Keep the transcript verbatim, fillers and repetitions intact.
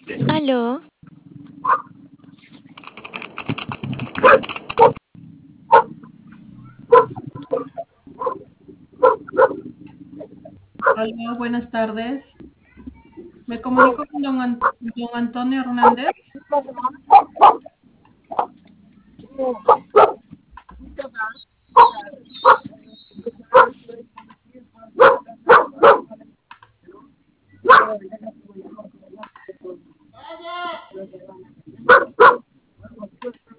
¿Aló? Hola, buenas tardes. Me comunico con don, An- don Antonio Hernández.